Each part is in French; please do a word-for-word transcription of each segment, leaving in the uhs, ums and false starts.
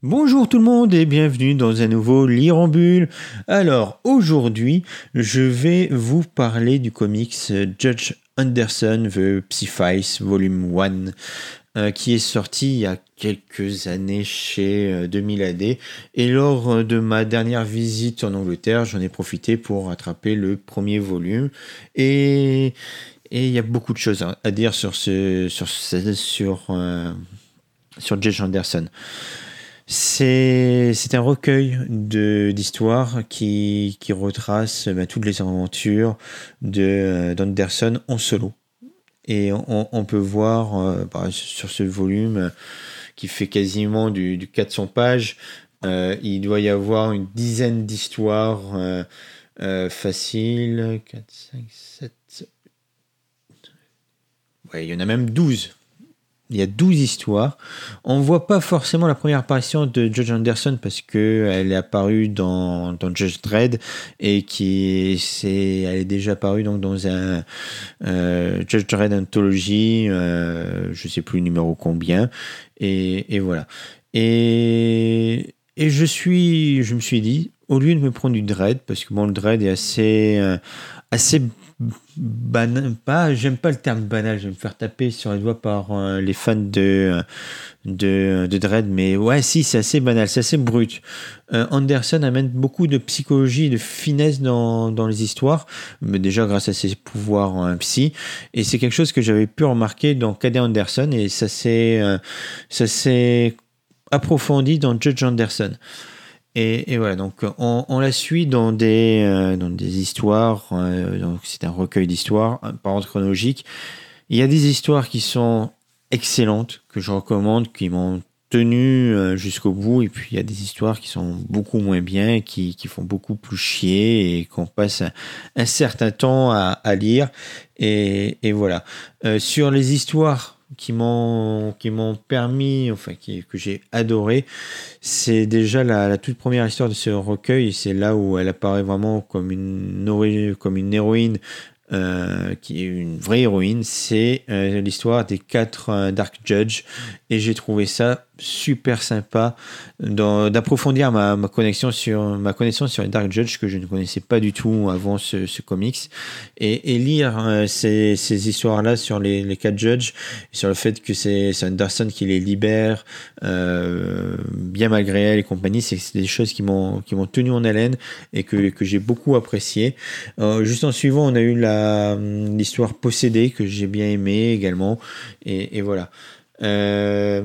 Bonjour tout le monde et bienvenue dans un nouveau Lire en Bulle. Alors aujourd'hui, je vais vous parler du comics Judge Anderson The Psy-Files Volume un euh, qui est sorti il y a quelques années chez euh, deux mille A D et lors de ma dernière visite en Angleterre, j'en ai profité pour rattraper le premier volume et et il y a beaucoup de choses à dire sur ce sur ce, sur euh, sur Judge Anderson. C'est, c'est un recueil de, d'histoires qui, qui retrace bah, toutes les aventures de, euh, d'Anderson en solo. Et on, on peut voir euh, bah, sur ce volume euh, qui fait quasiment du, du quatre cents pages, euh, il doit y avoir une dizaine d'histoires euh, euh, faciles. quatre, cinq, sept. Ouais, il y en a même douze. Il y a douze histoires. On ne voit pas forcément la première apparition de Judge Anderson parce qu'elle est apparue dans, dans Judge Dredd et qui c'est, elle est déjà apparue donc dans un euh, Judge Dredd Anthology, euh, je ne sais plus le numéro combien. Et, et voilà. Et, et je, suis, je me suis dit, au lieu de me prendre du Dredd, parce que bon, le Dredd est assez, euh, assez banal, pas, j'aime pas le terme banal, je vais me faire taper sur les doigts par euh, les fans de, de, de Dredd, mais ouais, si, c'est assez banal, c'est assez brut. Euh, Anderson amène beaucoup de psychologie, de finesse dans, dans les histoires, mais déjà grâce à ses pouvoirs euh, psy, et c'est quelque chose que j'avais pu remarquer dans K D Anderson, et ça s'est, euh, ça s'est approfondi dans Judge Anderson. Et, et voilà, donc on, on la suit dans des, euh, dans des histoires, euh, donc c'est un recueil d'histoires par ordre chronologique. Il y a des histoires qui sont excellentes, que je recommande, qui m'ont tenu euh, jusqu'au bout, et puis il y a des histoires qui sont beaucoup moins bien, qui, qui font beaucoup plus chier, et qu'on passe un, un certain temps à, à lire. Et, et voilà. Euh, sur les histoires qui m'ont qui m'ont permis, enfin qui, que j'ai adoré, c'est déjà la, la toute première histoire de ce recueil. C'est là où elle apparaît vraiment comme une comme une héroïne, euh, qui est une vraie héroïne. C'est euh, l'histoire des quatre euh, Dark Judge, et j'ai trouvé ça super sympa dans, d'approfondir ma, ma connexion sur ma connaissance sur les Dark Judge que je ne connaissais pas du tout avant ce, ce comics, et, et lire euh, ces, ces histoires là sur les, les quatre Judges, sur le fait que c'est, c'est Anderson qui les libère, euh, bien malgré elle et compagnie. C'est, c'est des choses qui m'ont qui m'ont tenu en haleine et que, que j'ai beaucoup apprécié. Euh, juste en suivant, on a eu la l'histoire Possédée que j'ai bien aimé également, et, et voilà. Euh,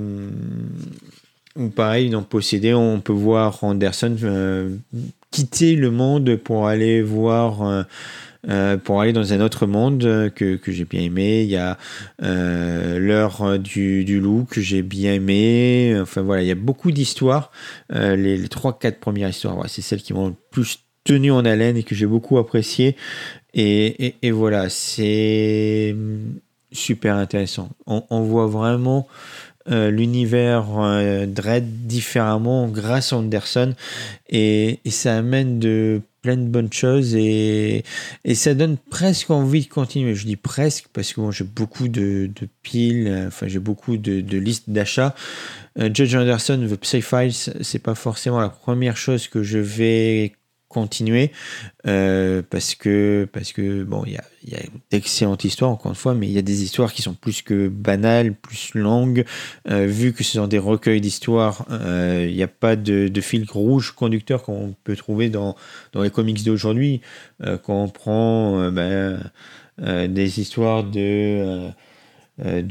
ou pareil, dans Possédé, on peut voir Anderson euh, quitter le monde pour aller voir, euh, euh, pour aller dans un autre monde que, que j'ai bien aimé. Il y a euh, l'heure du, du loup que j'ai bien aimé. Enfin voilà, il y a beaucoup d'histoires. Euh, les, les trois, quatre premières histoires, ouais, c'est celles qui m'ont le plus tenu en haleine et que j'ai beaucoup apprécié. Et, et, et voilà, c'est super intéressant. On, on voit vraiment euh, l'univers euh, Dredd différemment grâce à Anderson, et, et ça amène de plein de bonnes choses, et, et ça donne presque envie de continuer. Je dis presque parce que bon, j'ai beaucoup de, de piles, enfin j'ai beaucoup de, de listes d'achats. Euh, Judge Anderson, The Psy-Files, c'est pas forcément la première chose que je vais continuer, euh, parce que parce que bon, il y a il y a d'excellentes histoires encore une fois, mais il y a des histoires qui sont plus que banales, plus longues, euh, vu que ce sont des recueils d'histoires. Euh, il n'y a pas de, de fil rouge conducteur qu'on peut trouver dans dans les comics d'aujourd'hui. Euh, quand on prend euh, ben, euh, des histoires de euh, de,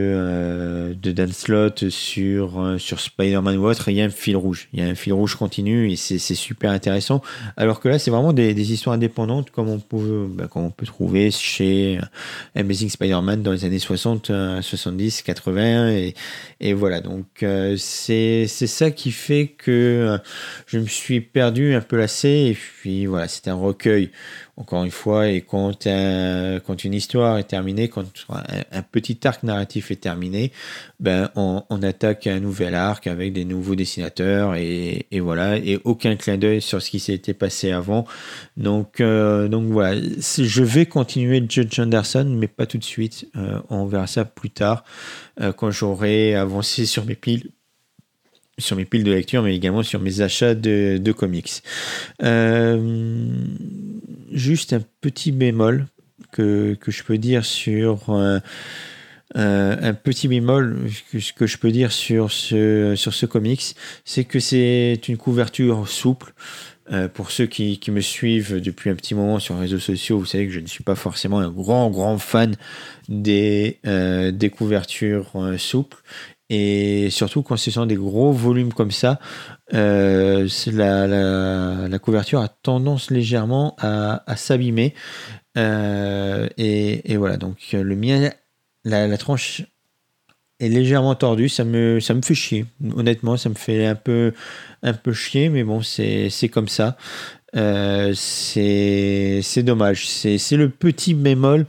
euh, de Dan Slott sur, euh, sur Spider-Man ou autre, il y a un fil rouge. Il y a un fil rouge continu, et c'est, c'est super intéressant. Alors que là, c'est vraiment des, des histoires indépendantes comme on peut, bah, comme on peut trouver chez Amazing Spider-Man dans les années soixante, soixante-dix, quatre-vingts. Et, et voilà. Donc, euh, c'est, c'est ça qui fait que euh, je me suis perdu, un peu lassé. Et puis voilà, c'est un recueil. Encore une fois, et quand, un, quand une histoire est terminée, quand un, un petit arc narratif est terminé, ben on, on attaque un nouvel arc avec des nouveaux dessinateurs, et, et voilà, et aucun clin d'œil sur ce qui s'était passé avant. Donc, euh, donc voilà, je vais continuer Judge Anderson, mais pas tout de suite. Euh, on verra ça plus tard, euh, quand j'aurai avancé sur mes piles sur mes piles de lecture, mais également sur mes achats de, de comics. Euh, juste un petit bémol que, que je peux dire sur... Euh, Euh, un petit bémol que, que je peux dire sur ce, sur ce comics, c'est que c'est une couverture souple. Euh, pour ceux qui, qui me suivent depuis un petit moment sur les réseaux sociaux, vous savez que je ne suis pas forcément un grand, grand fan des, euh, des couvertures euh, souples. Et surtout quand ce sont des gros volumes comme ça, euh, la, la, la couverture a tendance légèrement à, à s'abîmer. Euh, et, et voilà, donc le mien... La, la tranche est légèrement tordue, ça me, ça me fait chier. Honnêtement, ça me fait un peu, un peu chier, mais bon, c'est, c'est comme ça. Euh, c'est, c'est dommage. C'est, c'est le petit bémol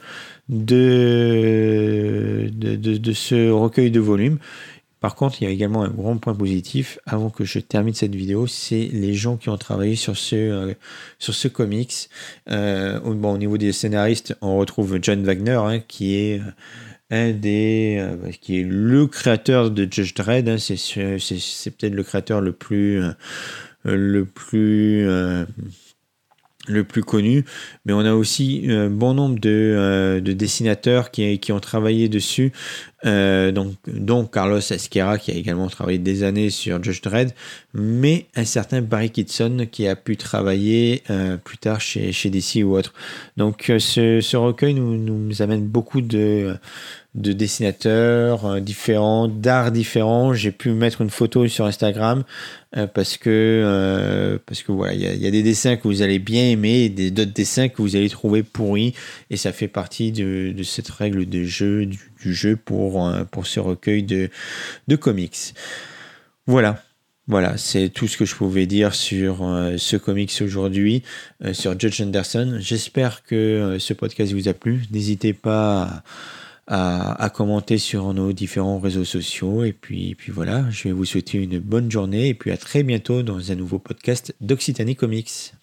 de, de, de, de ce recueil de volumes. Par contre, il y a également un grand point positif, avant que je termine cette vidéo, c'est les gens qui ont travaillé sur ce, euh, sur ce comics. Euh, bon, au niveau des scénaristes, on retrouve John Wagner, hein, qui est... un des euh, qui est le créateur de Judge Dredd, hein, c'est, c'est, c'est peut-être le créateur le plus euh, le plus euh, le plus connu, mais on a aussi un bon nombre de, euh, de dessinateurs qui, qui ont travaillé dessus, euh, donc, dont Carlos Ezquerra qui a également travaillé des années sur Judge Dredd, mais un certain Barry Kitson qui a pu travailler euh, plus tard chez, chez D C ou autre. Donc ce, ce recueil nous, nous amène beaucoup de de dessinateurs euh, différents, d'arts différents. J'ai pu mettre une photo sur Instagram euh, parce que euh, parce que voilà, il y, y a des dessins que vous allez bien aimer et des, d'autres dessins que vous allez trouver pourris, et ça fait partie de, de cette règle de jeu du, du jeu pour euh, pour ce recueil de de comics. Voilà. Voilà, c'est tout ce que je pouvais dire sur euh, ce comics aujourd'hui, euh, sur Judge Anderson. J'espère que euh, ce podcast vous a plu. N'hésitez pas à À, à commenter sur nos différents réseaux sociaux, et puis, et puis voilà, je vais vous souhaiter une bonne journée et puis à très bientôt dans un nouveau podcast d'Occitanie Comics.